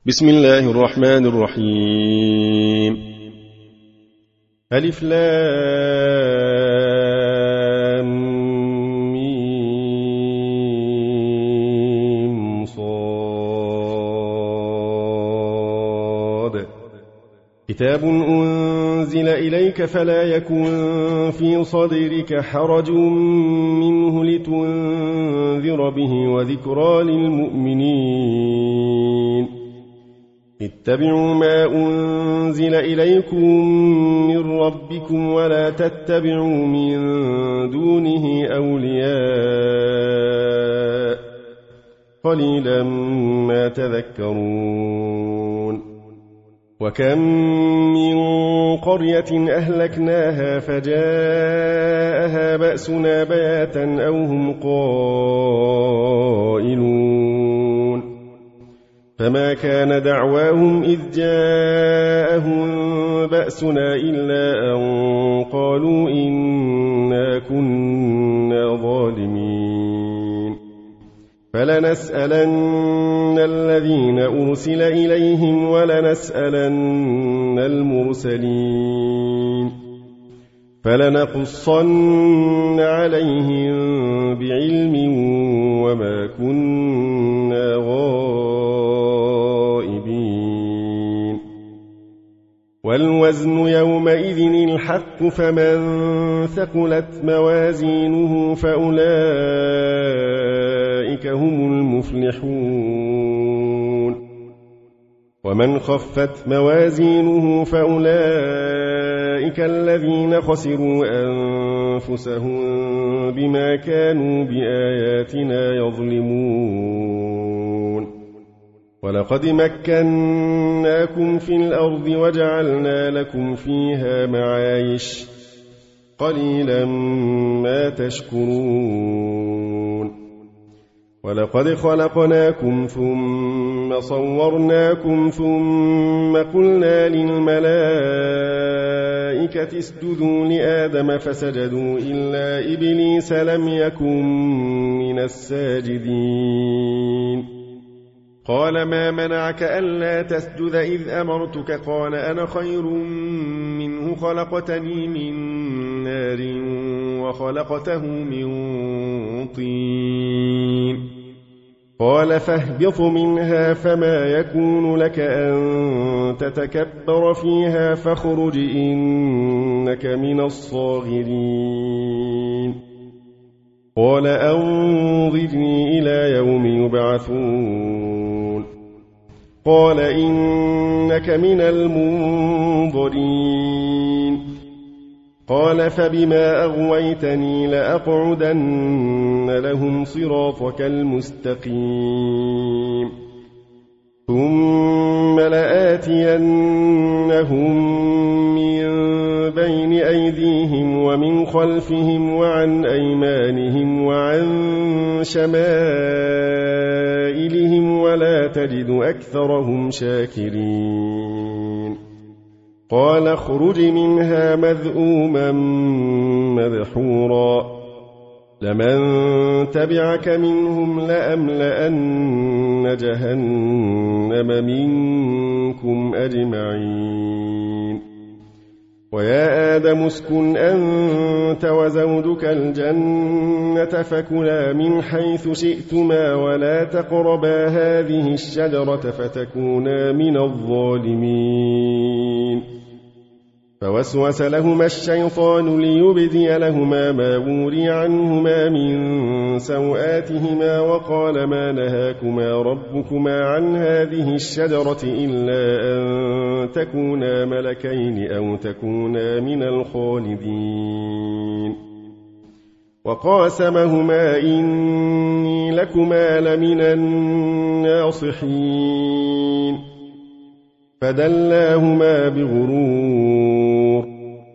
بسم الله الرحمن الرحيم. ألف لام ميم صاد. كتاب أنزل إليك فلا يكن في صدرك حرج منه لتنذر به وذكرى للمؤمنين. اتبعوا ما أنزل إليكم من ربكم ولا تتبعوا من دونه أولياء قليلا ما تذكرون. وكم من قرية أهلكناها فجاءها بأسنا بياتا أو هم قائلون. فما كان دعواهم إذ جاءهم بأسنا إلا أن قالوا إنا كنا ظالمين. فلنسألن الذين أرسل إليهم ولنسألن المرسلين. فلنقصن عليهم بعلم وما كنا غائبين. والوزن يومئذ الحق فمن ثقلت موازينه فأولئك هم المفلحون. ومن خفت موازينه فأولئك الذين خسروا أنفسهم بما كانوا بآياتنا يظلمون. ولقد مكناكم في الأرض وجعلنا لكم فيها معايش قليلا ما تشكرون. ولقد خلقناكم ثم صورناكم ثم قلنا للملائكة اسجدوا لآدم فسجدوا إلا إبليس لم يكن من الساجدين. قال ما منعك ألا تسجد إذ أمرتك؟ قال أنا خير منه خلقتني من نار وخلقته من طين. قال فاهبط منها فما يكون لك أن تتكبر فيها فاخرج إنك من الصاغرين. قال أنظرني إلى يوم يبعثون. قال إنك من المنظرين. قال فبما أغويتني لأقعدن لهم صراطك المستقيم ثم لآتينهم من بين أيديهم ومن خلفهم وعن أيمانهم وعن شمائلهم ولا تجد أكثرهم شاكرين. قال اخرج منها مذءوما مدحورا لمن تبعك منهم لأملأن جهنم منكم أجمعين. ويا آدم اسكن أنت وزوجك الجنة فكلا من حيث شئتما ولا تقربا هذه الشجرة فتكونا من الظالمين. فوسوس لهما الشيطان ليبدي لهما ما وري عنهما من سوآتهما وقال ما نهاكما ربكما عن هذه الشجرة إلا أن تكونا ملكين أو تكونا من الخالدين. وقاسمهما إني لكما لمن الناصحين. فدلاهما بغرور.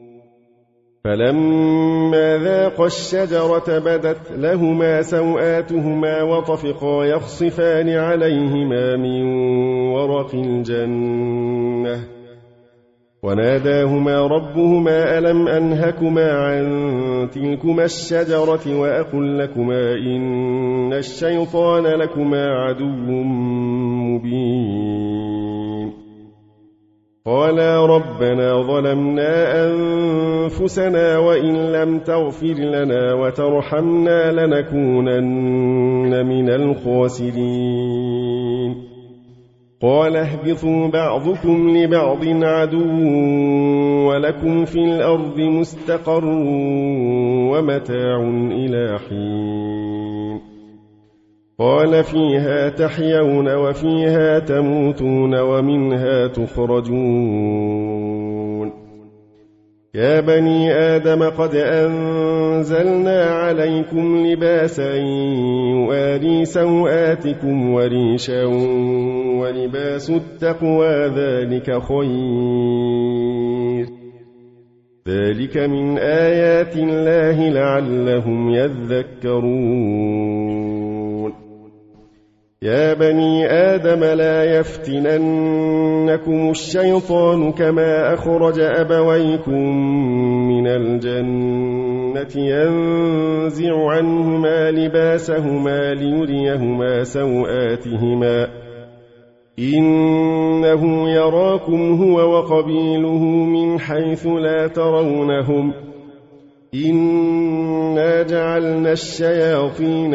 فلما ذاقا الشجرة بدت لهما سوآتهما وطفقا يخصفان عليهما من ورق الجنة. وناداهما ربهما ألم أنهكما عن تلكما الشجرة وأقل لكما إن الشيطان لكما عدو مبين قالا ربنا ظلمنا أنفسنا وإن لم تغفر لنا وترحمنا لنكونن من الخاسرين قال اهبطوا بعضكم لبعض عدو ولكم في الأرض مستقر ومتاع إلى حين قال فيها تحيون وفيها تموتون ومنها تخرجون يا بني آدم قد أنزلنا عليكم لباسا يواري سوآتكم وريشا ولباس التقوى ذلك خير ذلك من آيات الله لعلهم يذكرون يا بني آدم لا يفتننكم الشيطان كما أخرج أبويكم من الجنة ينزع عنهما لباسهما ليريهما سوآتهما إنه يراكم هو وقبيله من حيث لا ترونهم إنا جعلنا الشياطين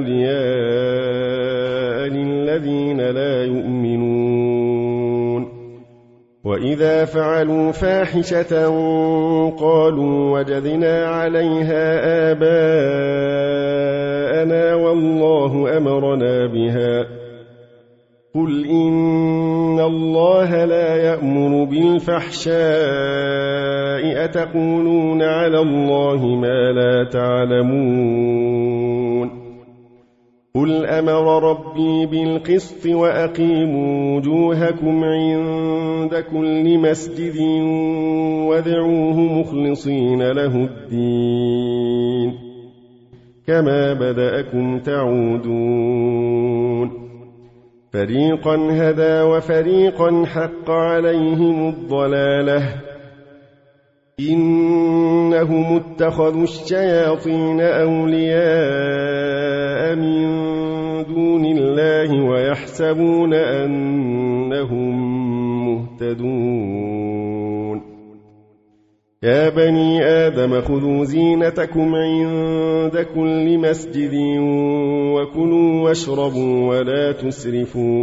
أولياء للذين لا يؤمنون وإذا فعلوا فاحشة قالوا وجدنا عليها آباءنا والله أمرنا بها قل إن الله لا يأمر بالفحشاء أتقولون على الله ما لا تعلمون قل أمر ربي بالقسط وأقيموا وجوهكم عند كل مسجد وادعوه مخلصين له الدين كما بدأكم تعودون فريقا هدى وفريقا حق عليهم الضلالة إنهم اتخذوا الشياطين أولياء من دون الله ويحسبون أنهم مهتدون يا بني آدم خذوا زينتكم عند كل مسجد وكلوا واشربوا ولا تسرفوا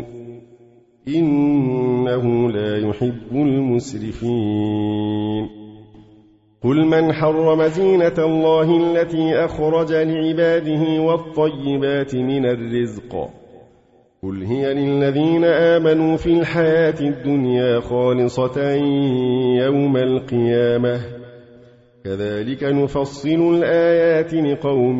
إنه لا يحب المسرفين قل من حرم زينة الله التي أخرج لعباده والطيبات من الرزق قل هي للذين آمنوا في الحياة الدنيا خالصة يوم القيامة كذلك نفصل الآيات لقوم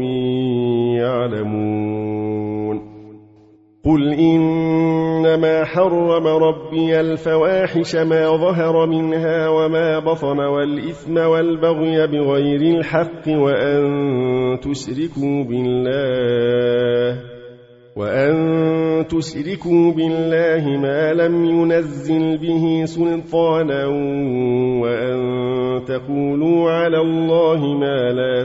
يعلمون قل إنما حرم ربي الفواحش ما ظهر منها وما بطن والإثم والبغي بغير الحق وأن تشركوا بالله ما لم ينزل به سلطانا وأن تقولوا على الله ما لا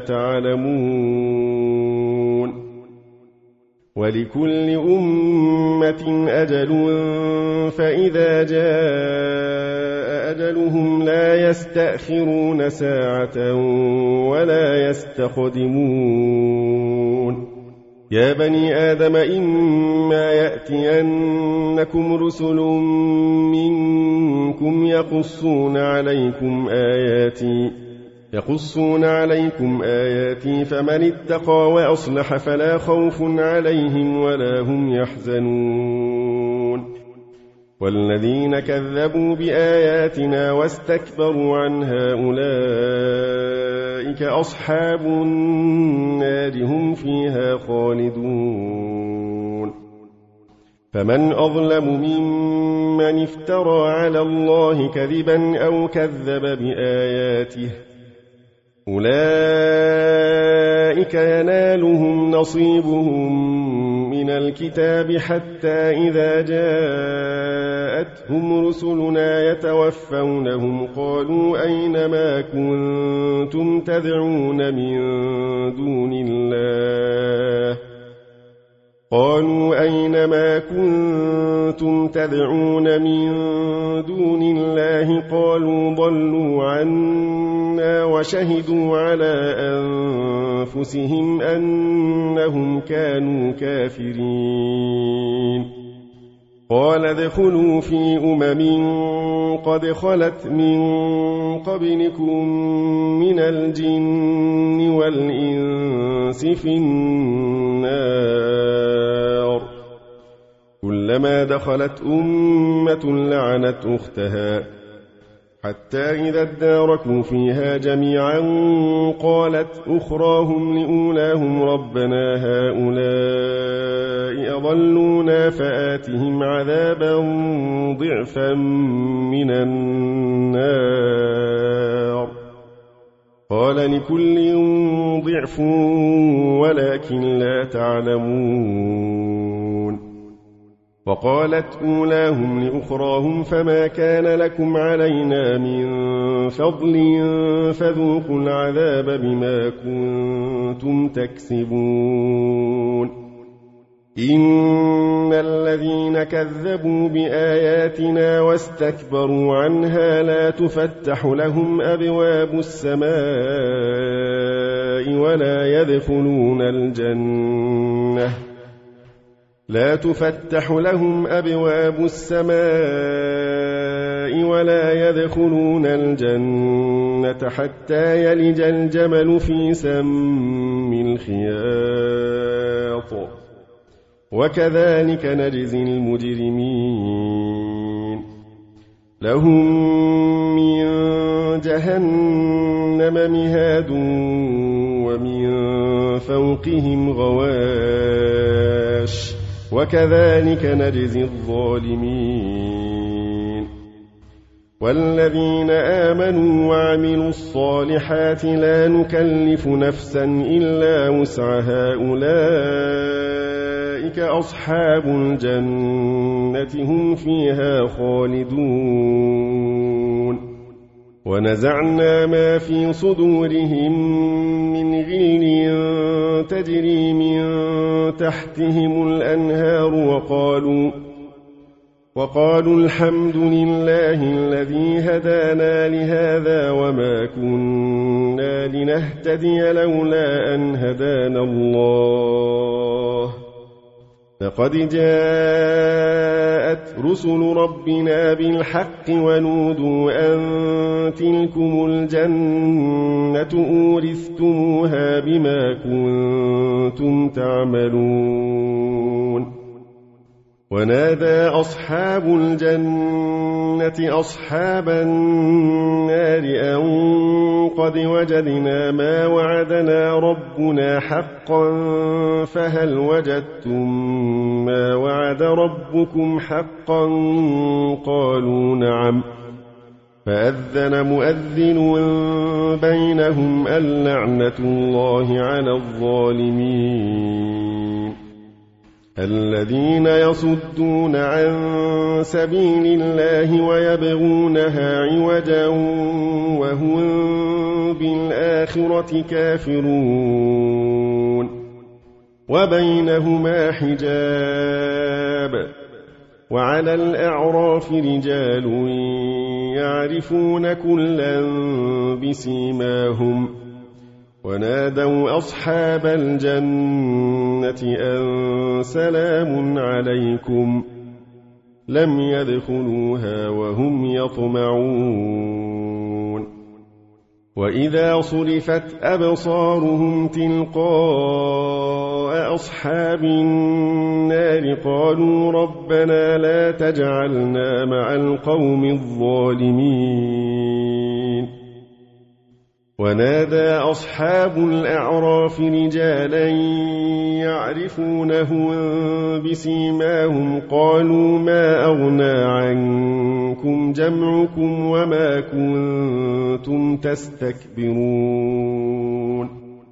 تعلمون ولكل أمة أجل فإذا جاء أجلهم لا يستأخرون ساعة ولا يستقدمون يا بني آدم إما يأتينكم رسل منكم يقصون عليكم آياتي فمن اتقى وأصلح فلا خوف عليهم ولا هم يحزنون والذين كذبوا بآياتنا واستكبروا عنها أولئك أصحاب النار هم فيها خالدون فمن أظلم ممن افترى على الله كذبا أو كذب بآياته أولئك ينالهم نصيبهم من الكتاب حتى إذا جاءتهم رسلنا يتوفونهم قالوا أين ما كنتم تدعون من دون الله قالوا أين ما كنتم تدعون من دون الله قالوا ضلوا عنا وشهدوا على أنفسهم أنهم كانوا كافرين قال ادخلوا في قد خلت من قبلكم من الجن والإنس في النار كلما دخلت أمة لعنت أختها حتى إذا اداركوا فيها جميعا قالت أخراهم لأولاهم ربنا هؤلاء أضلونا فآتهم عذابا ضعفا من النار قال لكل ضعف ولكن لا تعلمون وقالت أولاهم لأخراهم فما كان لكم علينا من فضل فذوقوا العذاب بما كنتم تكسبون إن الذين كذبوا بآياتنا واستكبروا عنها لا تفتح لهم أبواب السماء ولا يدخلون الجنة حتى يلج الجمل في سم الخياط وكذلك نجزي المجرمين لهم من جهنم مهاد ومن فوقهم غواش وكذلك نجزي الظالمين والذين آمنوا وعملوا الصالحات لا نكلف نفسا إلا وسعها أولئك أصحاب الجنة هم فيها خالدون ونزعنا ما في صدورهم من غل تجري من تحتهم الأنهار وقالوا الحمد لله الذي هدانا لهذا وما كنا لنهتدي لولا أن هدانا الله لقد جاءت رسل ربنا بالحق ونودوا أن تلكم الجنة أورثتموها بما كنتم تعملون ونادى أصحاب الجنة أصحاب النار أن قد وجدنا ما وعدنا ربنا حقا فهل وجدتم ما وعد ربكم حقا قالوا نعم فأذن مؤذن بينهم اللعنة الله على الظالمين الذين يصدون عن سبيل الله ويبغونها عوجا وهم بالآخرة كافرون وبينهما حجاب وعلى الأعراف رجال يعرفون كلا بسيماهم ونادوا أصحاب الجنة أن سلام عليكم لم يدخلوها وهم يطمعون وإذا صرفت أبصارهم تلقاء أصحاب النار قالوا ربنا لا تجعلنا مع القوم الظالمين ونادى أصحاب الأعراف رجالا يعرفونهم بسيماهم قالوا ما أغنى عنكم جمعكم وما كنتم تستكبرون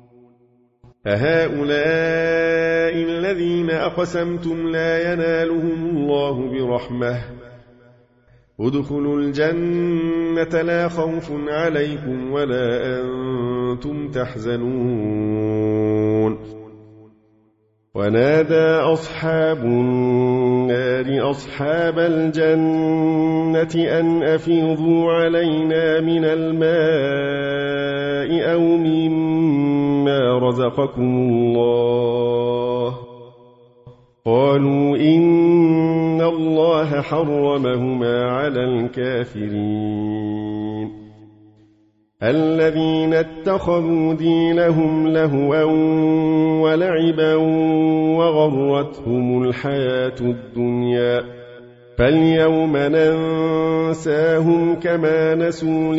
أهؤلاء الذين أقسمتم لا ينالهم الله برحمة ادخلوا الجنة لا خوف عليكم ولا أنتم تحزنون ونادى أصحاب النار أصحاب الجنة أن أفيضوا علينا من الماء أو مما رزقكم الله. قالوا إن الله حرمهما على الكافرين. الذين اتخذوا دينهم لهوا ولعبا وغرتهم الحياة الدنيا فاليوم ننساهم كما نسوا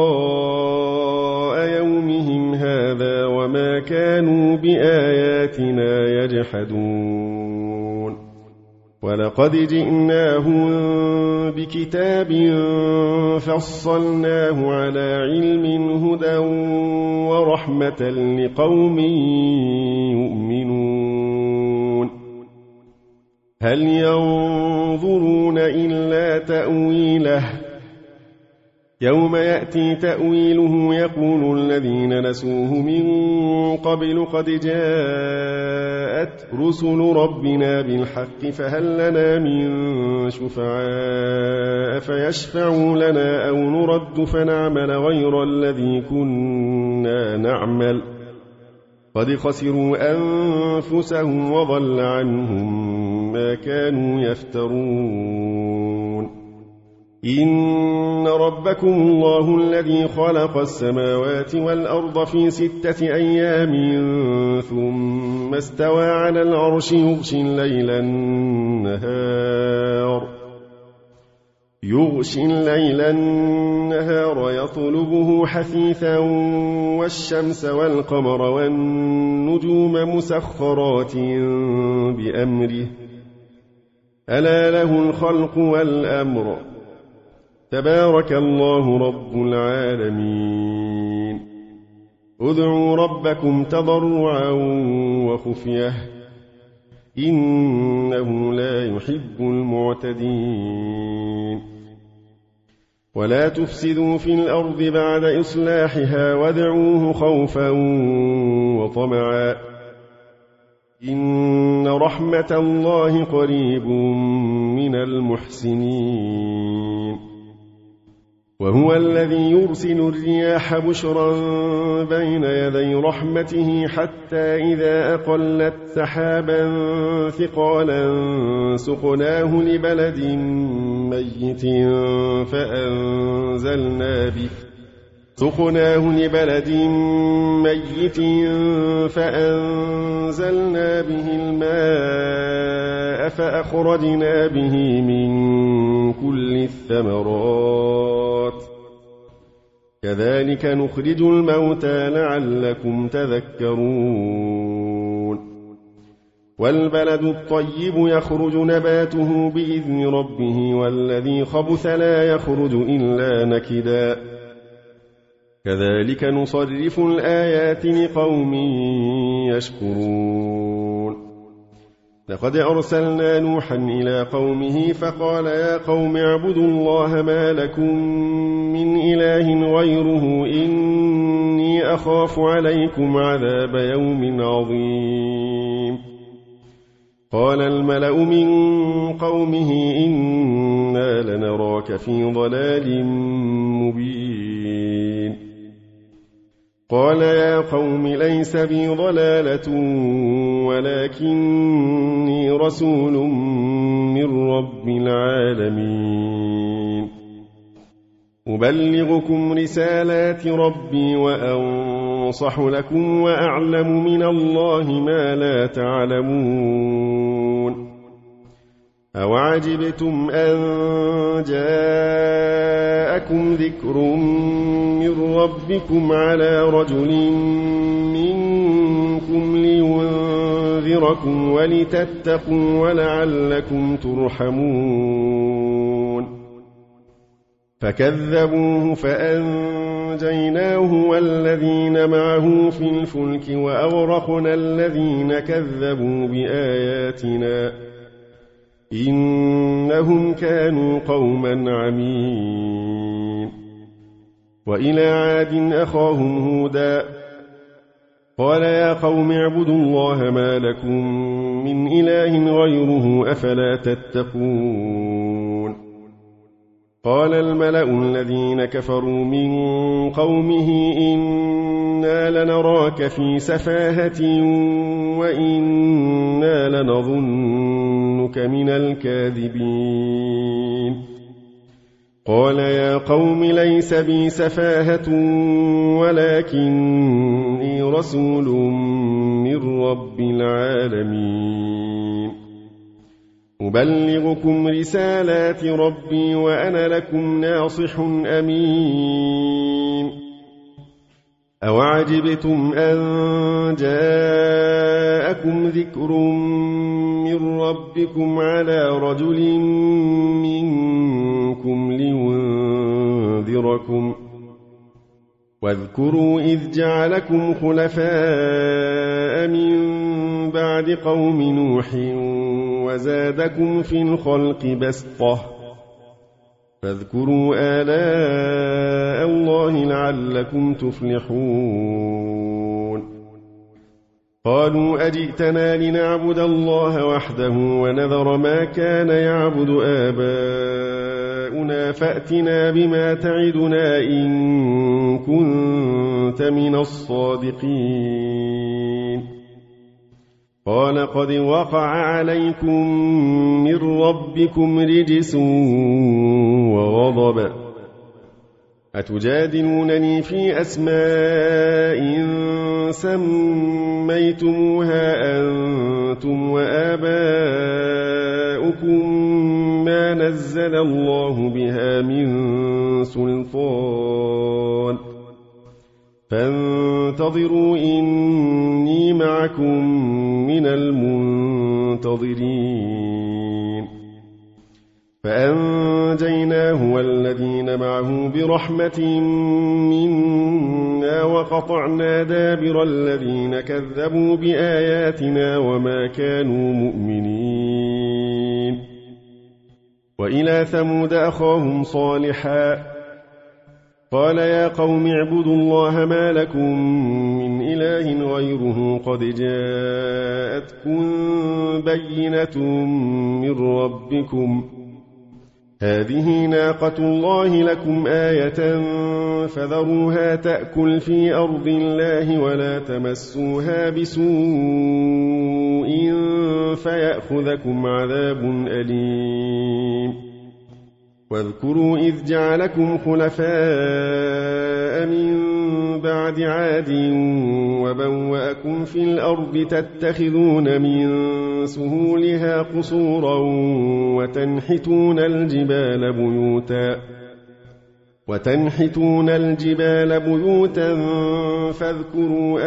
لقاء يومهم هذا وما كانوا بآياتنا يجحدون. ولقد جئناهم بكتاب فصلناه على علم هدى ورحمة لقوم يؤمنون. هل ينظرون إلا تأويله يوم يأتي تأويله يقول الذين نسوه من قبل قد جاءت رسل ربنا بالحق فهل لنا من شفعاء فيشفعوا لنا أو نرد فنعمل غير الذي كنا نعمل قد خسروا أنفسهم وضل عنهم ما كانوا يفترون. إن ربكم الله الذي خلق السماوات والأرض في 6 أيام ثم استوى على العرش يغشي الليل النهار يطلبه حثيثا والشمس والقمر والنجوم مسخرات بأمره ألا له الخلق والأمر تبارك الله رب العالمين. ادعوا ربكم تضرعا وخفية إنه لا يحب المعتدين. ولا تفسدوا في الأرض بعد إصلاحها وادعوه خوفا وطمعا إن رحمة الله قريب من المحسنين. وهو الذي يرسل الرياح بشرا بين يدي رحمته حتى إذا أقلت سحابا ثقالا سقناه لبلد ميت فأنزلنا به الماء فأخرجنا به من كل الثمرات كذلك نخرج الموتى لعلكم تذكرون. والبلد الطيب يخرج نباته بإذن ربه والذي خبث لا يخرج إلا نكدا كذلك نصرف الآيات لقوم يشكرون. لقد أرسلنا نوحا إلى قومه فقال يا قوم اعبدوا الله ما لكم من إله غيره إني أخاف عليكم عذاب يوم عظيم. قال الملأ من قومه إنا لنراك في ضلال مبين. قال يا قوم ليس بي ضلالة ولكني رسول من رب العالمين أبلغكم رسالات ربي وأنصح لكم وأعلم من الله ما لا تعلمون. أوعجبتم أن جاءكم ذكر من ربكم على رجل منكم لينذركم ولتتقوا ولعلكم ترحمون. فكذبوه فأنجيناه والذين معه في الفلك وأغرقنا الذين كذبوا بآياتنا إنهم كانوا قوما عمين. وإلى عاد أخاهم هودا قال يا قوم اعبدوا الله ما لكم من إله غيره أفلا تتقون قال الملأ الذين كفروا من قومه إنا لنراك في سفاهة وإنا لنظنك من الكاذبين قال يا قوم ليس بي سفاهة ولكني رسول من رب العالمين أبلغكم رسالات ربي وأنا لكم ناصح أمين أوعجبتم أن جاءكم ذكر من ربكم على رجل منكم لينذركم واذكروا إذ جعلكم خلفاء من بعد قوم نوح وزادكم في الخلق بسطة فاذكروا آلاء الله لعلكم تفلحون قالوا أجئتنا لنعبد الله وحده ونذر ما كان يعبد آباؤنا فأتنا بما تعدنا إن كنت من الصادقين قال قد وقع عليكم من ربكم رجس وغضب أتجادلونني في أسماء سميتموها أنتم وآباؤكم ما نزل الله بها من سلطان فانتظروا إني معكم من المنتظرين فأنجيناه والذين معه برحمة منا وقطعنا دابر الذين كذبوا بآياتنا وما كانوا مؤمنين وإلى ثمود أخاهم صالحا قال يا قوم اعبدوا الله ما لكم من إله غيره قد جاءتكم بينة من ربكم هذه ناقة الله لكم آية فذروها تأكل في أرض الله ولا تمسوها بسوء فيأخذكم عذاب أليم واذكروا إذ جعلكم خلفاء من بعد عاد وبوأكم في الأرض تتخذون من سهولها قصورا وتنحتون الجبال بيوتا فاذكروا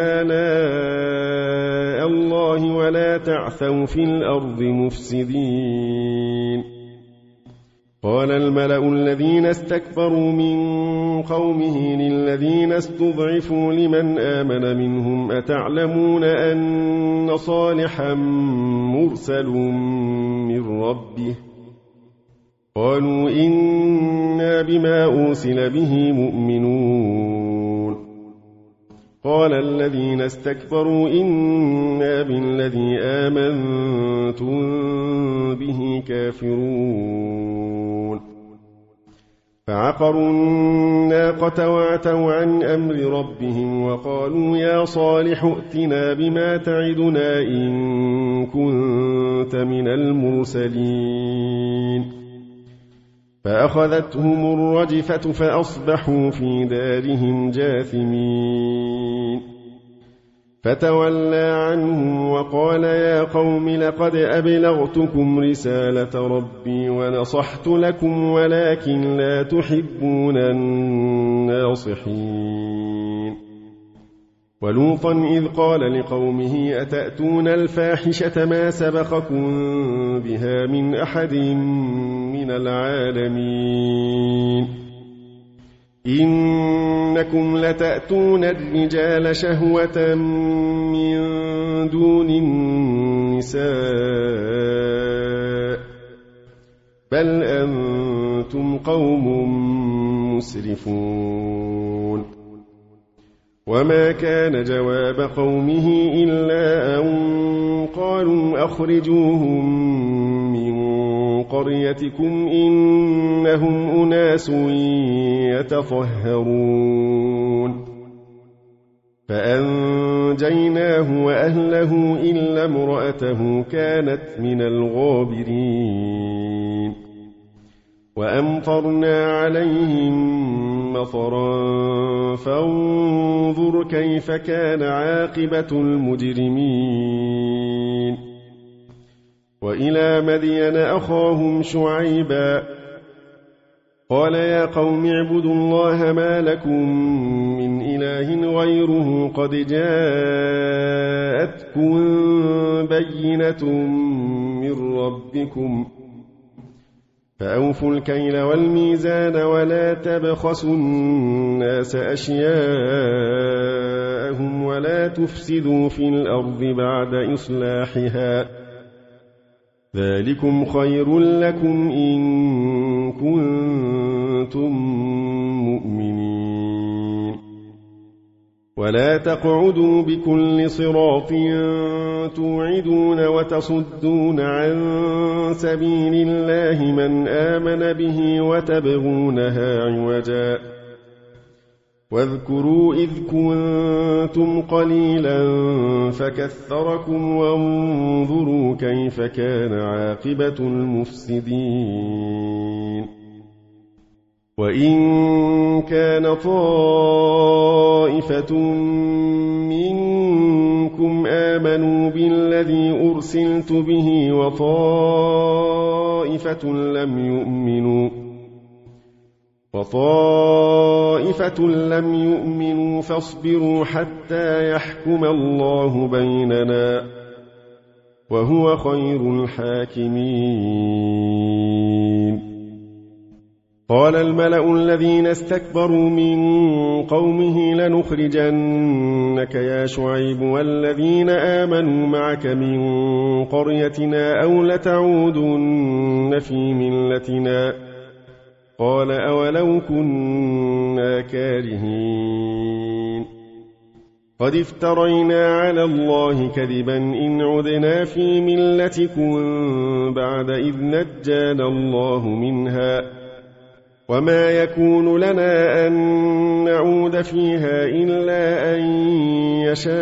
آلاء الله ولا تعثوا في الأرض مفسدين قال الملأ الذين استكبروا من قومه للذين استضعفوا لمن آمن منهم أتعلمون أن صالحا مرسل من ربه قالوا إنا بما أرسل به مؤمنون قال الذين استكبروا إنا بالذي آمنتم به كافرون فعقروا الناقة وعتوا عن أمر ربهم وقالوا يا صالح ائتنا بما تعدنا إن كنت من المرسلين فأخذتهم الرجفة فأصبحوا في دارهم جاثمين فتولى عنهم وقال يا قوم لقد أبلغتكم رسالة ربي ونصحت لكم ولكن لا تحبون الناصحين ولوطا إذ قال لقومه أتأتون الفاحشة ما سبقكم بها من أحد من العالمين إنكم لتأتون الرجال شهوة من دون النساء بل أنتم قوم مسرفون وما كان جواب قومه إلا أن قالوا أخرجوهم من قريتكم إنهم أناس يتطهرون فأنجيناه وأهله إلا امرأته كانت من الغابرين وأمطرنا عليهم مطرا فانظر كيف كان عاقبة المجرمين وإلى مدين أخاهم شعيبا قال يا قوم اعبدوا الله ما لكم من إله غيره قد جاءتكم بينة من ربكم فأوفوا الكيل والميزان ولا تبخسوا الناس أشياءهم ولا تفسدوا في الأرض بعد إصلاحها ذلكم خير لكم إن كنتم مؤمنين ولا تقعدوا بكل صراط توعدون وتصدون عن سبيل الله من آمن به وتبغونها عوجا واذكروا إذ كنتم قليلا فكثركم وانظروا كيف كان عاقبة المفسدين وإن كان طائفة منكم آمنوا بالذي أرسلت به وطائفة لم يؤمنوا فاصبروا حتى يحكم الله بيننا وهو خير الحاكمين قال الملأ الذين استكبروا من قومه لنخرجنك يا شعيب والذين آمنوا معك من قريتنا أو لتعودن في ملتنا قال أولو كنا كارهين قد افترينا على الله كذبا إن عدنا في ملتكم بعد إذ نجانا الله منها وما يكون لنا أن نعود فيها إلا أن يشاء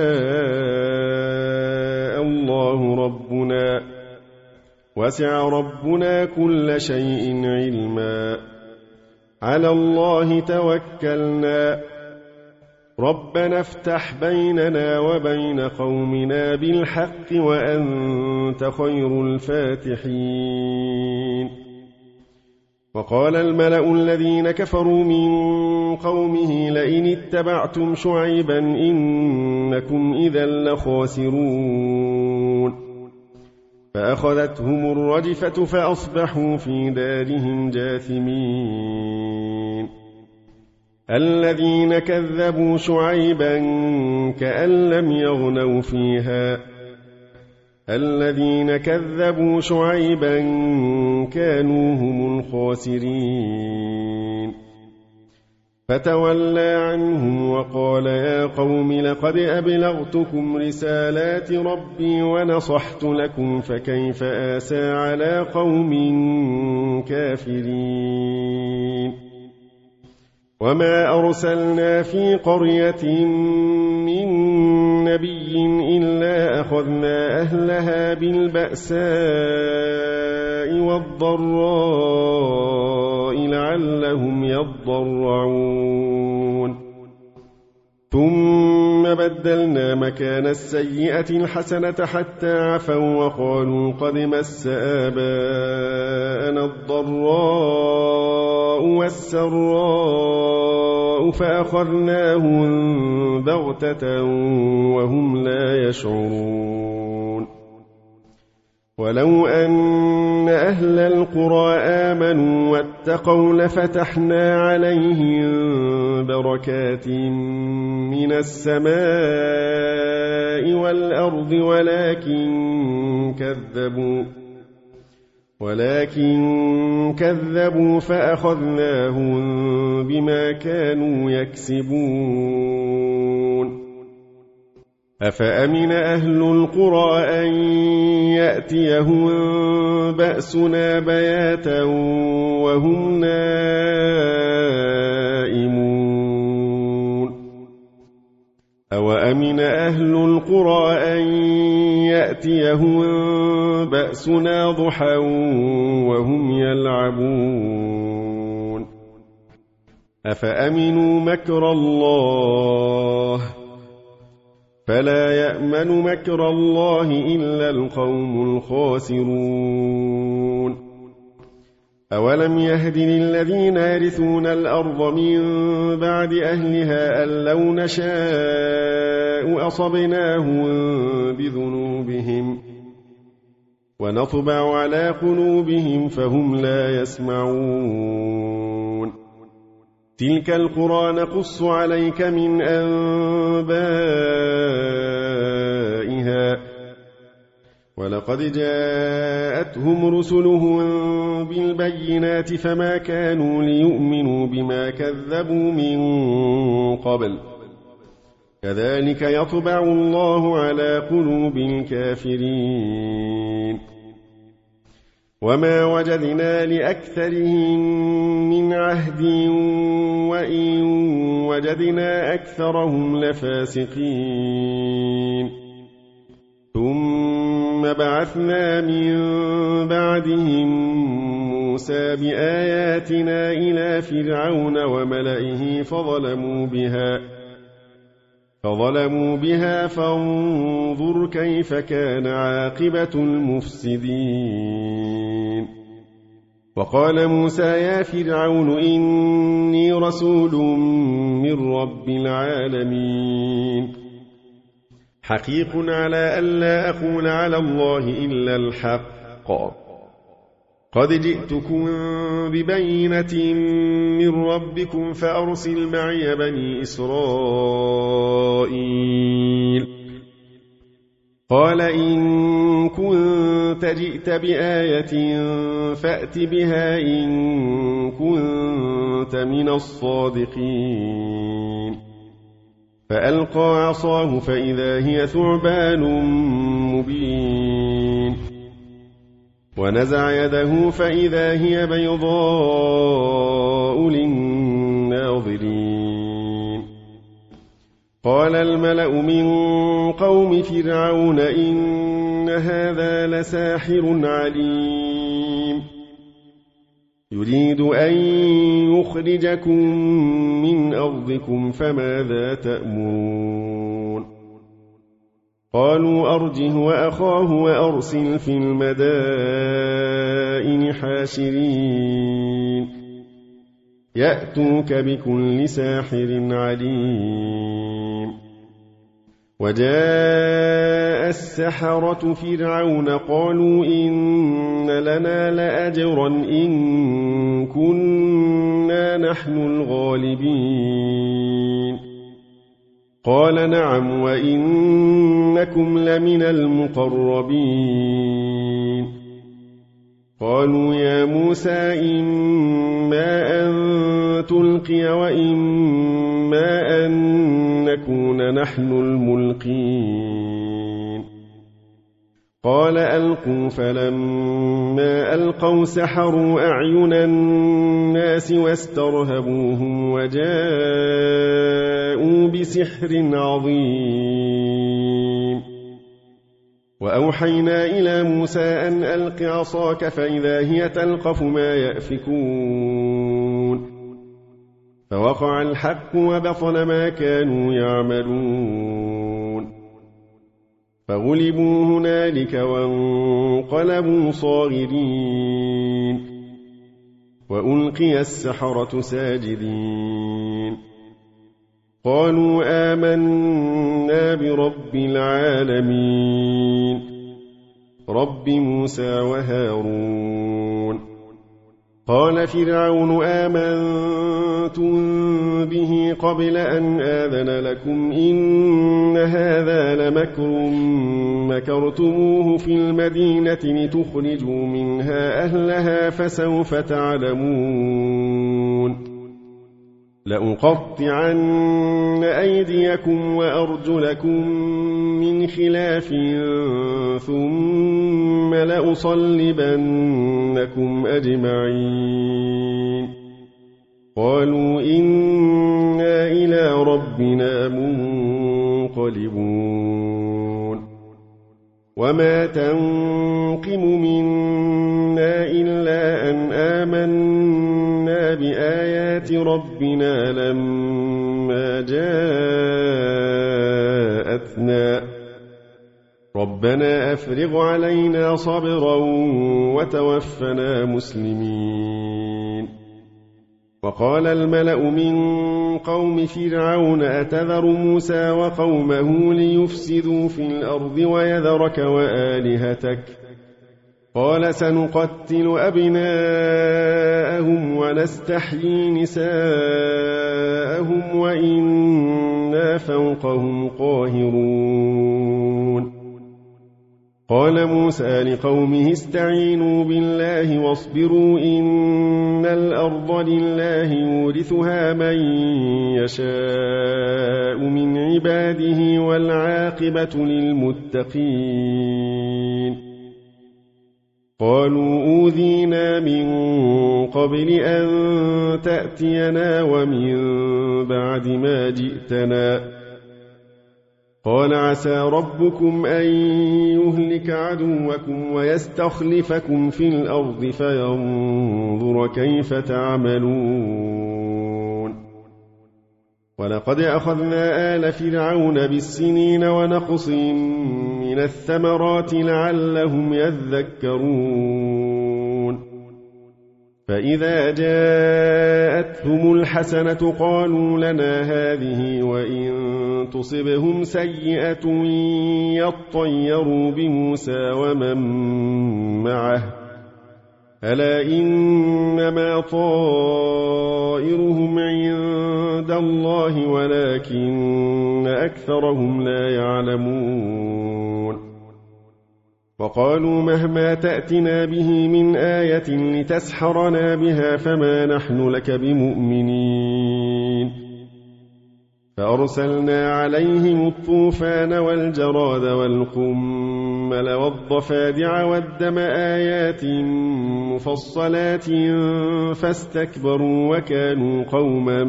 الله ربنا وسع ربنا كل شيء علما على الله توكلنا ربنا افتح بيننا وبين قومنا بالحق وأنت خير الفاتحين وقال الملأ الذين كفروا من قومه لئن اتبعتم شعيبا إنكم إذا لخاسرون فأخذتهم الرجفة فأصبحوا في دارهم جاثمين الذين كذبوا شعيبا كأن لم يغنوا فيها الذين كذبوا شعيبا كانوا هم الخاسرين فتولى عنهم وقال يا قوم لقد أبلغتكم رسالات ربي ونصحت لكم فكيف آسى على قوم كافرين وما أرسلنا في قرية من نبي إلا أخذنا أهلها بالبأساء والضراء لعلهم يضرعون ثم بدلنا مكان السيئة الحسنة حتى عفوا وقالوا قد مس آباءنا الضراء والسراء فأخذناهم بغتة وهم لا يشعرون ولو أن أهل القرى آمنوا واتقوا لفتحنا عليهم بركات من السماء والأرض ولكن كذبوا فأخذناهم بما كانوا يكسبون أفأمن أهل القرى أن يأتيهم بأسنا بياتا وهم نائمون أوأمن أهل القرى أن يأتيهم بأسنا ضحى وهم يلعبون أفأمنوا مكر الله فلا يأمن مكر الله إلا القوم الخاسرون أولم يهد للذين يرثون الأرض من بعد أهلها أن لو نشاء أصبناهم بذنوبهم ونطبع على قلوبهم فهم لا يسمعون تلك القرى نقص عليك من أنبائها ولقد جاءتهم رسلهم بالبينات فما كانوا ليؤمنوا بما كذبوا من قبل كذلك يطبع الله على قلوب الكافرين وما وجدنا لأكثرهم من عهد وإن وجدنا أكثرهم لفاسقين ثم بعثنا من بعدهم موسى بآياتنا إلى فرعون وملئه فظلموا بها فانظر كيف كان عاقبة المفسدين وقال موسى يا فرعون إني رسول من رب العالمين حقيق على ألا أقول على الله إلا الحق قد جئتكم ببينة من ربكم فأرسل معي بني إسرائيل قال إن كنت جئت بآية فأت بها إن كنت من الصادقين فألقى عصاه فإذا هي ثعبان مبين ونزع يده فإذا هي بيضاء للناظرين قال الملأ من قوم فرعون إن هذا لساحر عليم يريد أن يخرجكم من أرضكم فماذا تأمرون قالوا أرجه وأخاه وأرسل في المدائن حاشرين يأتوك بكل ساحر عليم وجاء السحرة فرعون قالوا إن لنا لأجرا إن كنا نحن الغالبين قال نعم وإنكم لمن المقربين قالوا يا موسى إما أن تلقي وإما أن نكون نحن الملقين قال ألقوا فلما ألقوا سحروا أعين الناس واسترهبوهم وجاءوا بسحر عظيم وأوحينا إلى موسى أن ألق عصاك فإذا هي تلقف ما يأفكون فوقع الحق وبطل ما كانوا يعملون فغلبوا هنالك وانقلبوا صاغرين وألقي السحرة ساجدين قالوا آمنا برب العالمين رب موسى وهارون قال فرعون آمنتم به قبل أن آذن لكم إن هذا لمكر مكرتموه في المدينة لتخرجوا منها أهلها فسوف تعلمون لأقطعن أيديكم وأرجلكم من خلاف ثم لأصلبنكم أجمعين قالوا إنا إلى ربنا منقلبون وما تنقم منا إلا أن آمنا بآيات ربنا لما جاءتنا ربنا أفرغ علينا صبرا وتوفنا مسلمين وقال الملأ من قوم فرعون أتذر موسى وقومه ليفسدوا في الأرض ويذرك وآلهتك قال سنقتل أبناءهم ونستحيي نساءهم وإنا فوقهم قاهرون قال موسى لقومه استعينوا بالله واصبروا إن الأرض لله يورثها من يشاء من عباده والعاقبة للمتقين قالوا أوذينا من قبل أن تأتينا ومن بعد ما جئتنا قال عسى ربكم أن يهلك عدوكم ويستخلفكم في الأرض فينظر كيف تعملون ولقد أخذنا آل فرعون بالسنين ونقص من الثمرات لعلهم يذكرون فإذا جاءتهم الحسنة قالوا لنا هذه وإن تصبهم سيئة يطيروا بموسى ومن معه ألا إنما طائرهم عند الله ولكن أكثرهم لا يعلمون وقالوا مهما تأتنا به من آية لتسحرنا بها فما نحن لك بمؤمنين فأرسلنا عليهم الطوفان والجراد والقمل والضفادع والدم آيات مفصلات فاستكبروا وكانوا قوما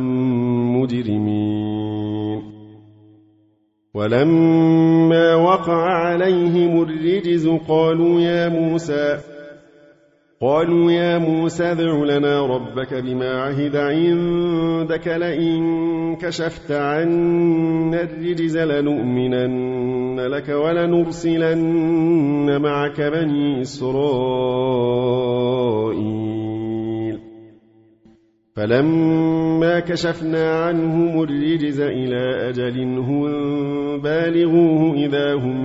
مجرمين ولما وقع عليهم الرجز قالوا يا موسى ادع لنا ربك بما عهد عندك لئن كشفت عنا الرجز لنؤمنن لك ولنرسلن معك بني إسرائيل فلما كشفنا عنهم الرجز إلى أجل هم بالغوه إذا هم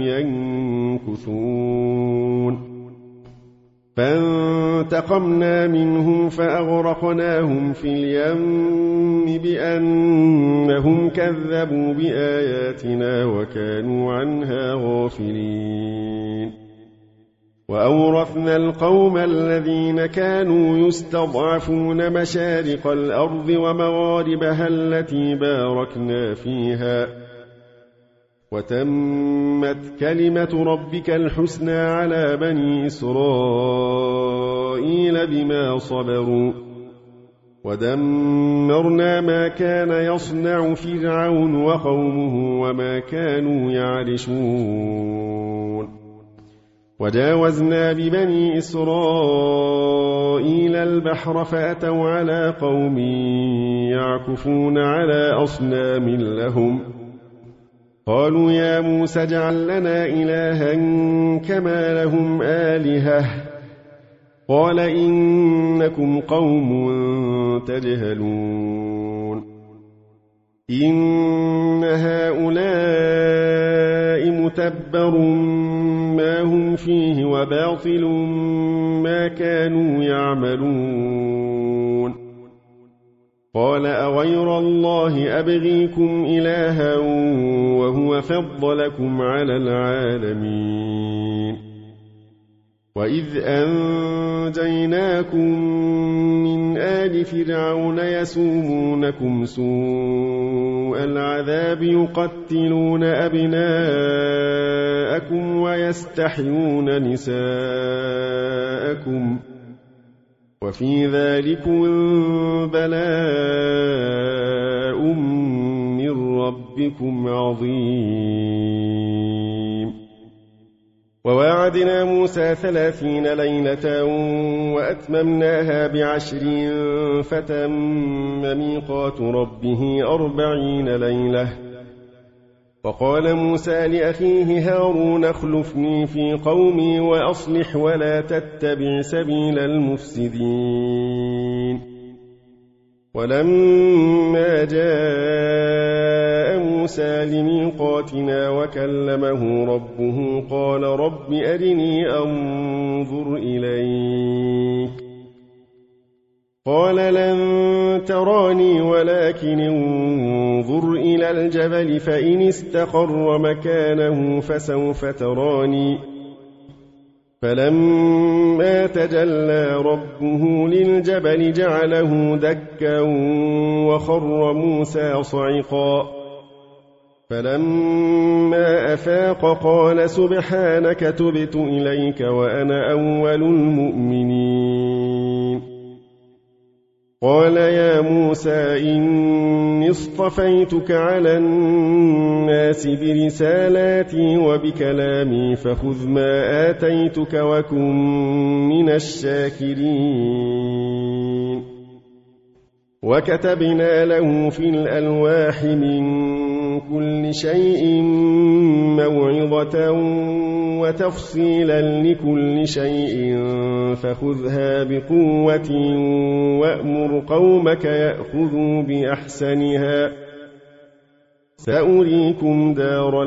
ينكثون فانتقمنا منهم فأغرقناهم في اليم بأنهم كذبوا بآياتنا وكانوا عنها غافلين وأورثنا القوم الذين كانوا يستضعفون مشارق الأرض ومغاربها التي باركنا فيها وتمت كلمة ربك الحسنى على بني إسرائيل بما صبروا ودمرنا ما كان يصنع فرعون وقومه وما كانوا يعرشون وجاوزنا ببني إسرائيل البحر فأتوا على قوم يعكفون على أصنام لهم قالوا يا موسى اجعل لنا إلها كما لهم آلهة قال إنكم قوم تجهلون إن هؤلاء متبر ما هم فيه وباطل ما كانوا يعملون قال أغير الله أبغيكم إلها وهو فضلكم على العالمين وإذ أنجيناكم من آل فرعون يسومونكم سوء العذاب يقتلون أبناءكم ويستحيون نساءكم وفي ذلكم بلاء من ربكم عظيم وواعدنا موسى 30 ليلة وأتممناها ب10 فتم ميقات ربه 40 ليلة وقال موسى لأخيه هارون اخلفني في قومي وأصلح ولا تتبع سبيل المفسدين ولما جاء موسى لميقاتنا وكلمه ربه قال رب أرني أنظر إليك قال لن تراني ولكن انظر إلى الجبل فإن استقر مكانه فسوف تراني فلما تجلى ربه للجبل جعله دكا وخر موسى صعقا فلما أفاق قال سبحانك تبت إليك وأنا أول المؤمنين قال يا موسى إني اصطفيتك على الناس برسالاتي وبكلامي فخذ ما آتيتك وكن من الشاكرين وكتبنا له في الألواح من كل شيء موعظة وتفصيلا لكل شيء فخذها بقوة وأمر قومك يأخذوا بأحسنها سأريكم دار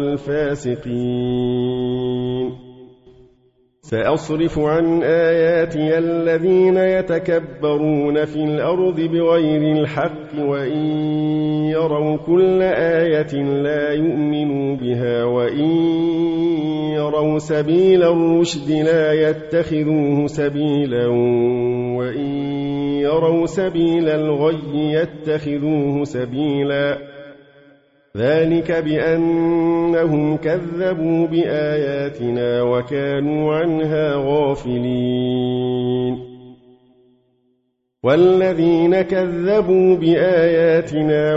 الفاسقين سأصرف عن آياتي الذين يتكبرون في الأرض بغير الحق وإن يروا كل آية لا يؤمنوا بها وإن يروا سبيل الرشد لا يتخذوه سبيلا وإن يروا سبيل الغي يتخذوه سبيلا ذلك بأنهم كذبوا بآياتنا وكانوا عنها غافلين والذين كذبوا بآياتنا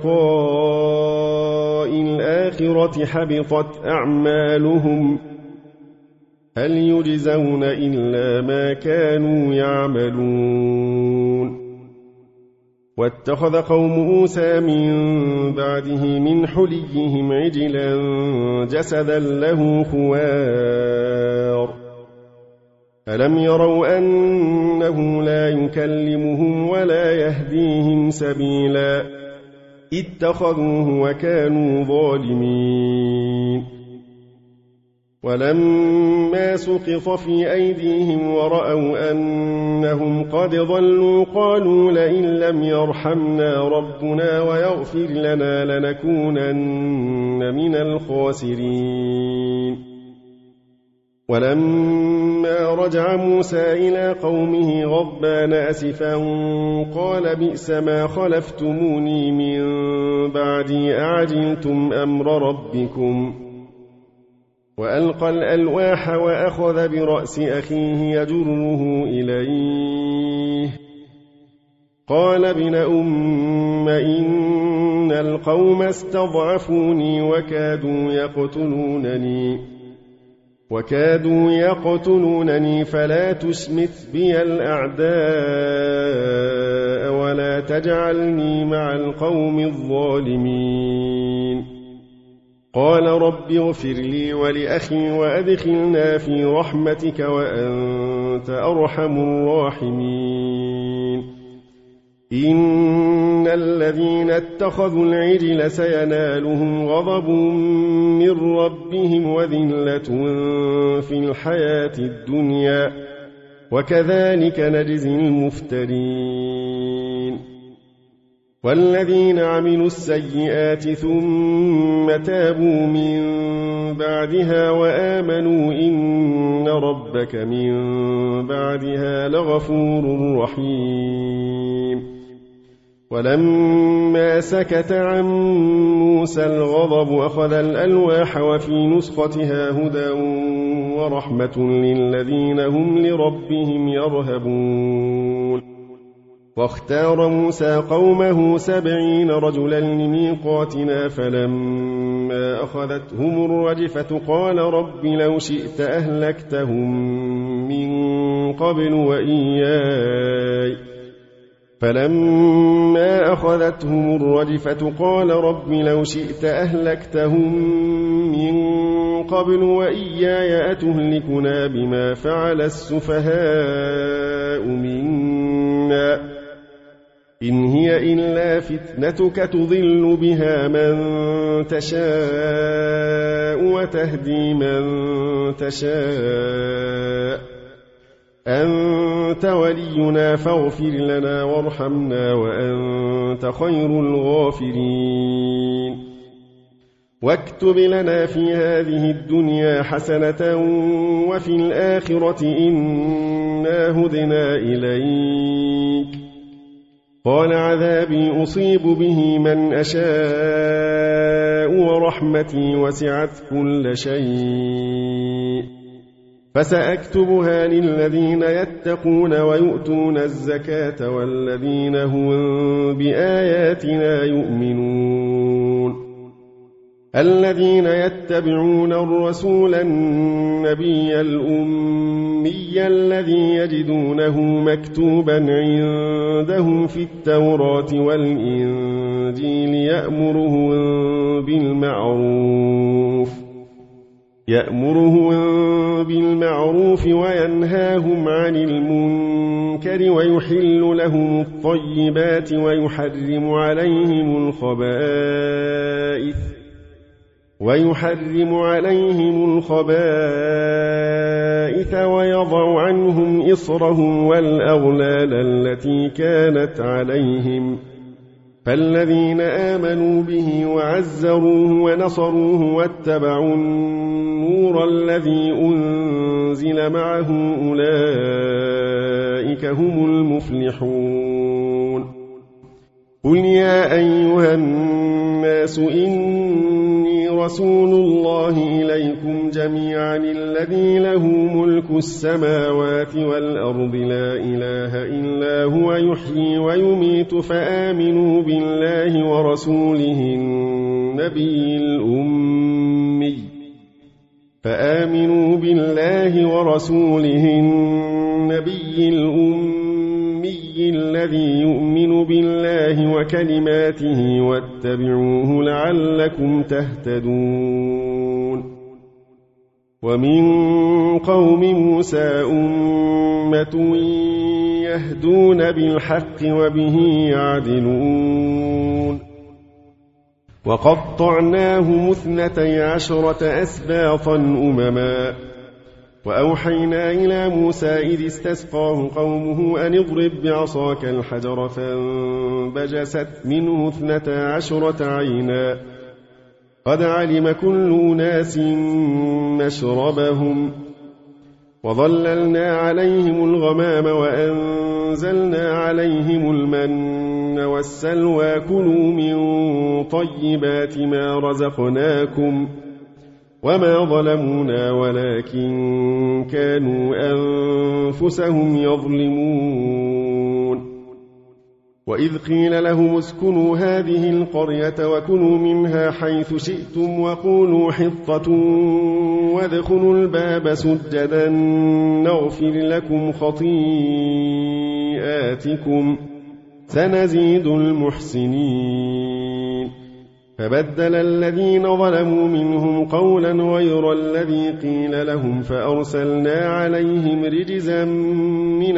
ولقاء الآخرة حبطت أعمالهم هل يجزون إلا ما كانوا يعملون واتخذ قوم موسى من بعده من حليهم عجلا جسدا له خوار ألم يروا أنه لا يكلمهم ولا يهديهم سبيلا اتخذوه وكانوا ظالمين ولما سقط في أيديهم ورأوا أنهم قد ضلوا قالوا لئن لم يرحمنا ربنا ويغفر لنا لنكونن من الخاسرين ولما رجع موسى إلى قومه غضبان أسفا قال بئس ما خلفتموني من بعدي أعجلتم أمر ربكم وألقى الألواح وأخذ برأس أخيه يجره إليه قال ابن أم إن القوم استضعفوني وكادوا يقتلونني فلا تشمت بي الأعداء ولا تجعلني مع القوم الظالمين قال رب اغفر لي ولأخي وأدخلنا في رحمتك وأنت أرحم الراحمين إن الذين اتخذوا العجل سينالهم غضب من ربهم وذلة في الحياة الدنيا وكذلك نجزي المفترين والذين عملوا السيئات ثم تابوا من بعدها وآمنوا إن ربك من بعدها لغفور رحيم. ولما سكت عن موسى الغضب أخذ الألواح وفي نسختها هدى ورحمة للذين هم لربهم يرهبون. واختار موسى قومه 70 رجلا لميقاتنا فلما أخذتهم الرجفة قال رب لو شئت أهلكتهم من قبل وإياي فلما أخذتهم الرجفة قال رب لو شئت أهلكتهم من قبل وإياي أتهلكنا بما فعل السفهاء منا إن هي إلا فتنتك تضل بها من تشاء وتهدي من تشاء أنت ولينا فاغفر لنا وارحمنا وأنت خير الغافرين. واكتب لنا في هذه الدنيا حسنة وفي الآخرة إنا هدنا إليك. قال عذابي أصيب به من أشاء ورحمتي وسعت كل شيء فسأكتبها للذين يتقون ويؤتون الزكاة والذين هم بآياتنا يؤمنون. الذين يتبعون الرسول النبي الأمي الذي يجدونه مكتوبا عندهم في التوراة والإنجيل يأمرهم بالمعروف وينهاهم عن المنكر ويحل لهم الطيبات ويحرم عليهم الخبائث ويضع عنهم إصرهم والأغلال التي كانت عليهم. فالذين آمنوا به وعزروه ونصروه واتبعوا النور الذي أنزل معه أولئك هم المفلحون. قل يا أيها الناس إني رسول الله إليكم جميعا الذي له ملك السماوات والأرض لا إله إلا هو يحيي ويميت فآمنوا بالله ورسوله النبي الأمي الذي يؤمن بالله وكلماته واتبعوه لعلكم تهتدون. ومن قوم موسى أمة يهدون بالحق وبه يعدلون. وقطعناهم 12 أسباطا أمما وأوحينا إلى موسى إذ استسقاه قومه أن اضرب بعصاك الحجر فانبجست منه 12 عينا قد علم كل أناس مشربهم وظللنا عليهم الغمام وأنزلنا عليهم المن والسلوى كلوا من طيبات ما رزقناكم وما ظلمونا ولكن كانوا أنفسهم يظلمون. وإذ قيل لهم اسكنوا هذه القرية وكلوا منها حيث شئتم وقولوا حطة وادخلوا الباب سجدا نغفر لكم خطيئاتكم سنزيد المحسنين. فبدل الذين ظلموا منهم قولا غير الذي قيل لهم فأرسلنا عليهم رجزا من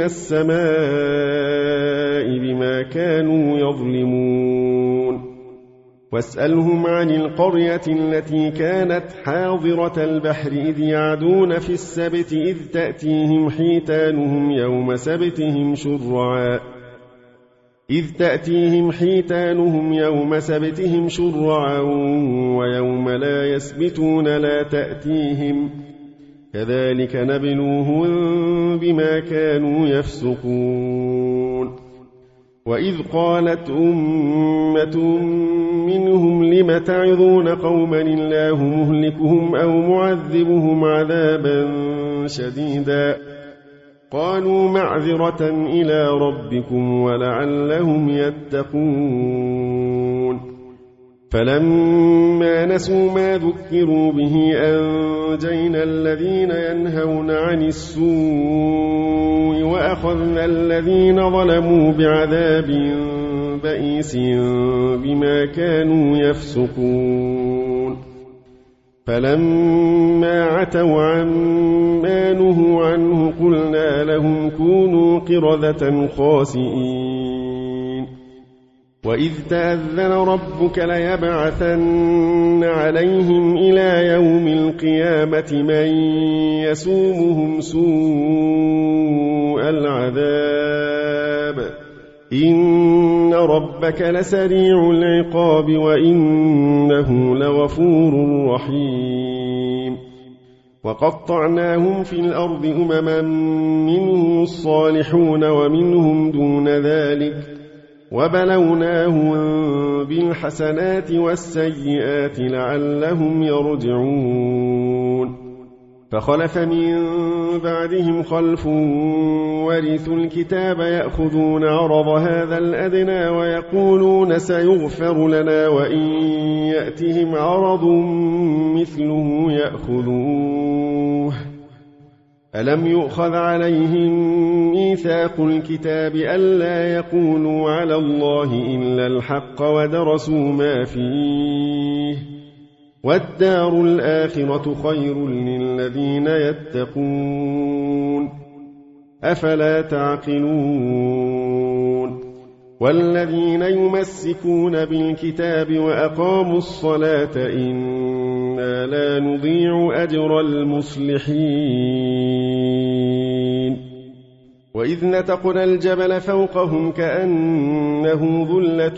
السماء بما كانوا يظلمون. واسألهم عن القرية التي كانت حاضرة البحر إذ يعدون في السبت إذ تأتيهم حيتانهم يوم سبتهم شرعا إذ تأتيهم حيتانهم يوم سبتهم شرعا ويوم لا يسبتون لا تأتيهم كذلك نبلوهم بما كانوا يفسقون وإذ قالت أمة منهم لم تعظون قوما الله مهلكهم أو معذبهم عذابا شديدا قالوا معذرة إلى ربكم ولعلهم يتقون فلما نسوا ما ذكروا به أنجينا الذين ينهون عن السوء وأخذنا الذين ظلموا بعذاب بئيس بما كانوا يفسقون فلما عتوا عما نهوا عنه قلنا لهم كونوا قردة خاسئين وإذ تأذن ربك ليبعثن عليهم إلى يوم القيامة من يسومهم سوء العذاب إن ربك لسريع العقاب وإنه لغفور رحيم وقطعناهم في الأرض أمما منهم الصالحون ومنهم دون ذلك وبلوناهم بالحسنات والسيئات لعلهم يرجعون فخلف من بعدهم خلف ورثوا الكتاب يأخذون عرض هذا الأدنى ويقولون سيغفر لنا وإن يأتهم عرض مثله يأخذوه ألم يؤخذ عليهم ميثاق الكتاب ألا يقولوا على الله إلا الحق ودرسوا ما فيه والدار الآخرة خير للذين يتقون أفلا تعقلون والذين يمسكون بالكتاب وأقاموا الصلاة إنا لا نضيع أجر المصلحين وإذ نتقنا الجبل فوقهم كأنه ظلة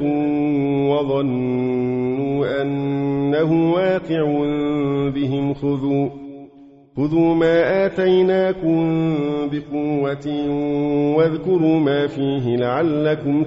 وظنوا أنه واقع بهم خذوا ما آتيناكم بقوة واذكروا ما فيه لعلكم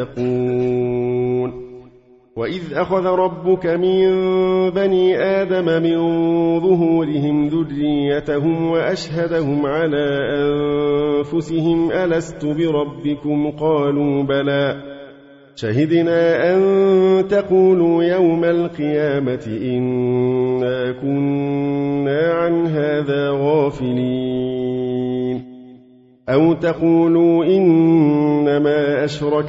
تتقون وإذ أخذ ربك من بني آدم من ظهورهم ذريتهم وأشهدهم على أنفسهم ألست بربكم قالوا بلى شهدنا أن تقولوا يوم القيامة إنا كنا عن هذا غافلين أو تقولوا إنما أشرك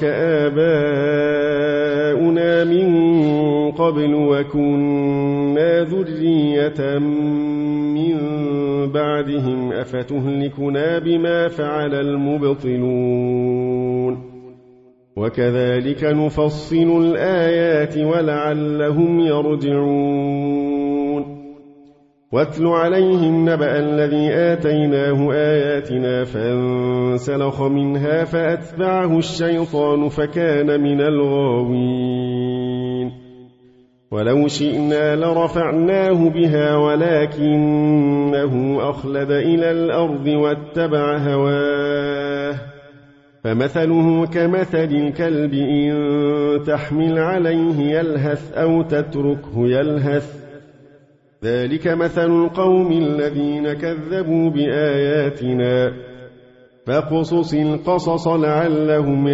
آباؤنا من قبل وكنا ذرية من بعدهم أفتهلكنا بما فعل المبطلون وكذلك نفصل الآيات ولعلهم يرجعون واتل عليهم نبأ الذي آتيناه آياتنا فانسلخ منها فأتبعه الشيطان فكان من الغاوين ولو شئنا لرفعناه بها ولكنه أخلد إلى الأرض واتبع هواه فمثله كمثل الكلب إن تحمل عليه يلهث أو تتركه يلهث ذلك مثل القوم الذين كذبوا بآياتنا فاقصص القصص لعلهم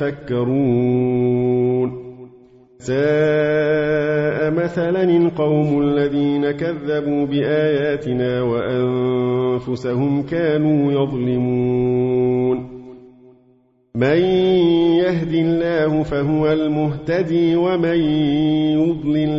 يتفكرون ساء مثلا القوم الذين كذبوا بآياتنا وأنفسهم كانوا يظلمون من يهد الله فهو المهتدي ومن يضلل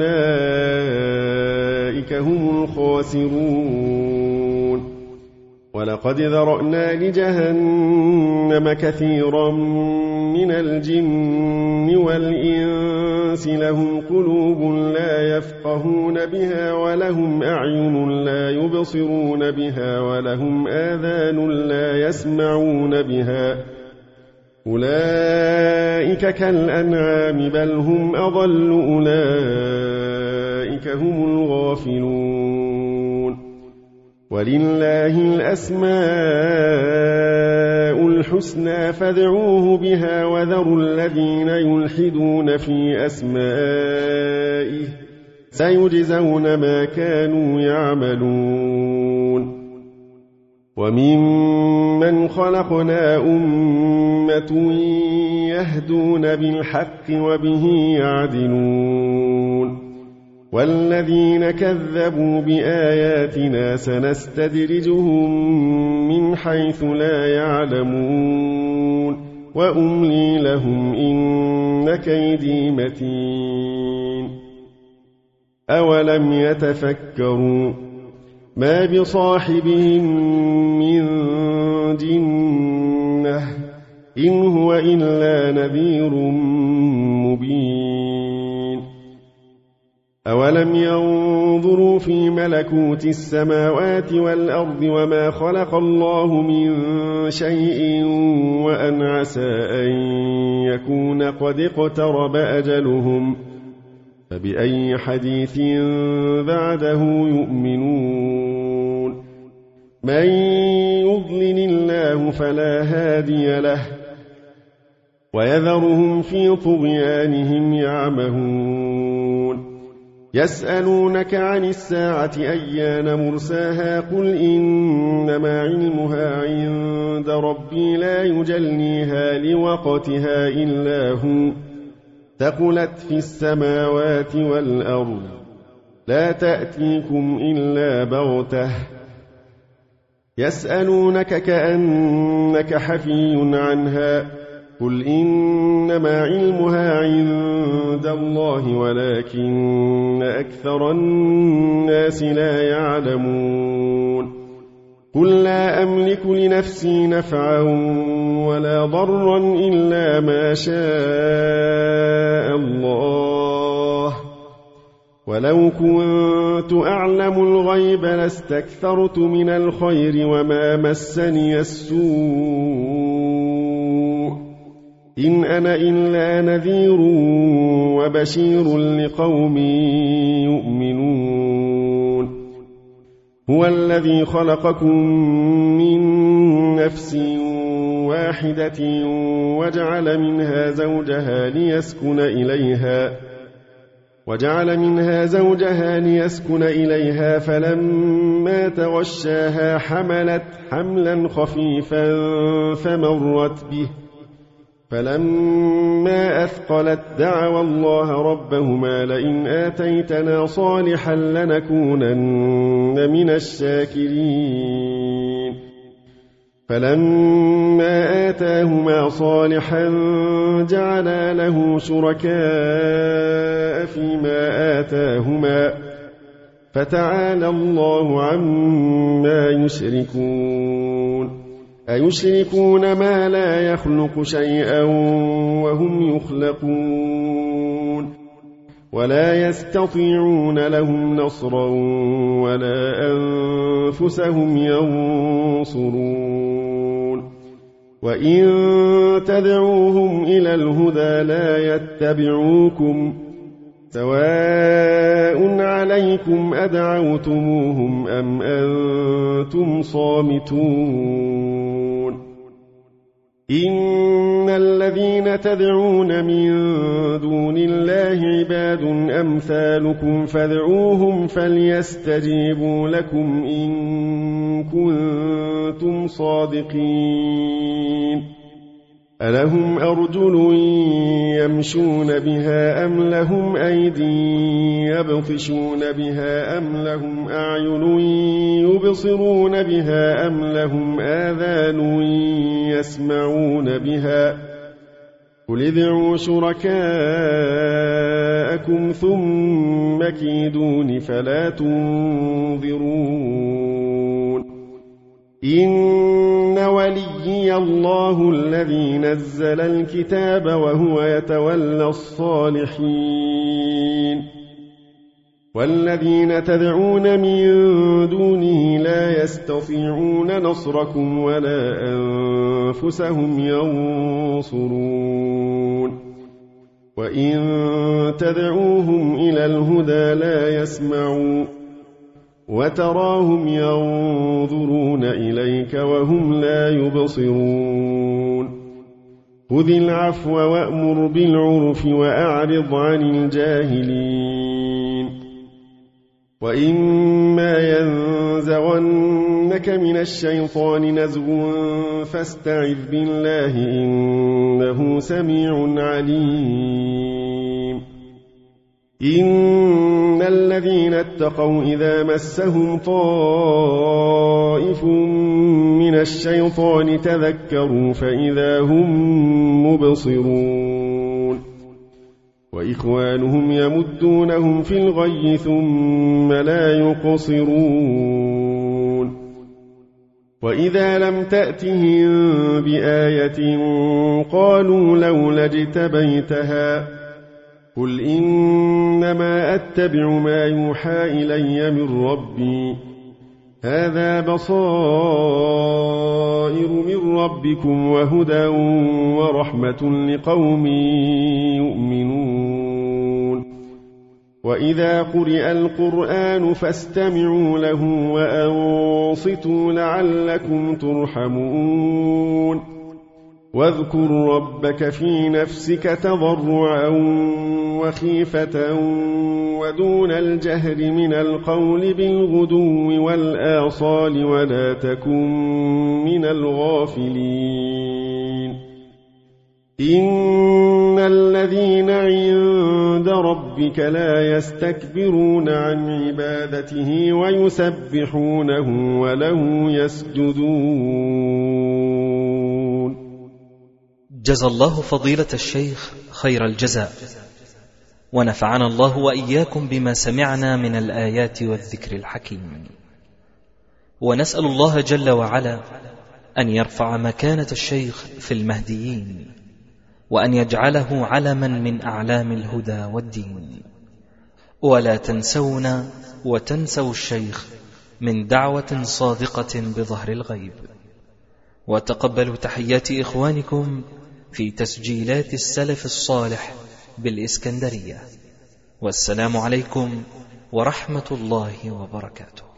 فأولئك هم الخاسرون ولقد ذرأنا لجهنم كثيرا من الجن والإنس لهم قلوب لا يفقهون بها ولهم أعين لا يبصرون بها ولهم آذان لا يسمعون بها أولئك كالأنعام بل هم أضل أولئك هم الغافلون ولله الأسماء الحسنى فادعوه بها وذروا الذين يلحدون في أسمائه سيجزون ما كانوا يعملون وممن خلقنا أمة يهدون بالحق وبه يعدلون والذين كذبوا بآياتنا سنستدرجهم من حيث لا يعلمون وأملي لهم إن كيدي متين أولم يتفكروا ما بصاحبهم من جنة إن هو إلا نذير مبين أولم ينظروا في ملكوت السماوات والأرض وما خلق الله من شيء وأن عسى أن يكون قد اقترب أجلهم فبأي حديث بعده يؤمنون من يضلل الله فلا هادي له ويذرهم في طغيانهم يعمهون يسألونك عن الساعة أيان مرساها قل إنما علمها عند ربي لا يجليها لوقتها إلا هو ثقلت في السماوات والأرض لا تأتيكم إلا بغتة يسألونك كأنك حفي عنها قل إنما علمها عند الله ولكن أكثر الناس لا يعلمون قل لا أملك لنفسي نفعا ولا ضرا إلا ما شاء الله ولو كنت أعلم الغيب لاستكثرت من الخير وما مسني السوء إن أنا إلا نذير وبشير لقوم يؤمنون هو الذي خلقكم من نفس واحدة وجعل منها زوجها ليسكن إليها فلما تغشاها حملت حملا خفيفا فمرت به فلما أثقلت دعوا الله ربهما لئن آتيتنا صالحا لنكونن من الشاكرين فلما آتاهما صالحا جعلا له شركاء فيما آتاهما فتعالى الله عما يشركون أيشركون ما لا يخلق شيئا وهم يخلقون ولا يستطيعون لهم نصرا ولا أنفسهم ينصرون وإن تدعوهم إلى الهدى لا يتبعوكم سواء عليكم أدعوتموهم أم أنتم صامتون إن الذين تدعون من دون الله عباد أمثالكم فادعوهم فليستجيبوا لكم إن كنتم صادقين ألهم أرجل يمشون بها أم لهم أيدي يبطشون بها أم لهم أعين يبصرون بها أم لهم آذان يسمعون بها قل ادعوا شركاءكم ثم كيدون فلا تنظرون إن وليي الله الذي نزل الكتاب وهو يتولى الصالحين والذين تدعون من دونه لا يستطيعون نصركم ولا أنفسهم ينصرون وإن تدعوهم إلى الهدى لا يسمعون وتراهم ينظرون إليك وهم لا يبصرون خذ العفو وأمر بالعرف وأعرض عن الجاهلين وإما ينزغنك من الشيطان نزغ فاستعذ بالله إنه سميع عليم إن الذين اتقوا إذا مسهم طائف من الشيطان تذكروا فإذا هم مبصرون وإخوانهم يمدونهم في الغي ثم لا يقصرون وإذا لم تأتهم بآية قالوا لولا اجتبيتها قل إنما أتبع ما يوحى إلي من ربي هذا بصائر من ربكم وهدى ورحمة لقوم يؤمنون وإذا قرئ القرآن فاستمعوا له وأنصتوا لعلكم ترحمون واذكر ربك في نفسك تضرعا وخيفة ودون الجهر من القول بالغدو والآصال ولا تكن من الغافلين إن الذين عند ربك لا يستكبرون عن عبادته ويسبحونه وله يسجدون. جزى الله فضيلة الشيخ خير الجزاء، ونفعنا الله وإياكم بما سمعنا من الآيات والذكر الحكيم، ونسأل الله جل وعلا أن يرفع مكانة الشيخ في المهديين، وأن يجعله علما من أعلام الهدى والدين. ولا تنسونا وتنسوا الشيخ من دعوة صادقة بظهر الغيب، وتقبلوا تحيات إخوانكم في تسجيلات السلف الصالح بالإسكندرية. والسلام عليكم ورحمة الله وبركاته.